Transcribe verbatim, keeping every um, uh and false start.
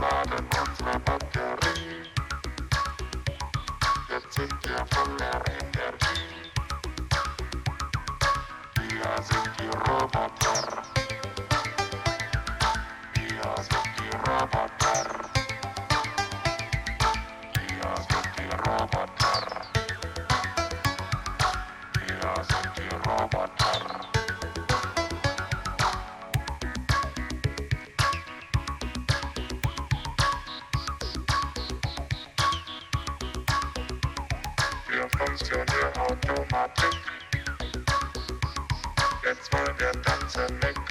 laden unsere Batterie. Jetzt sind wir voller Energie. Wir sind die Roboter. Wir sind die Roboter. Wir sind die Roboter. Wir sind die Roboter. Wir funktionieren Automatik. Jetzt wollen wir tanzen mit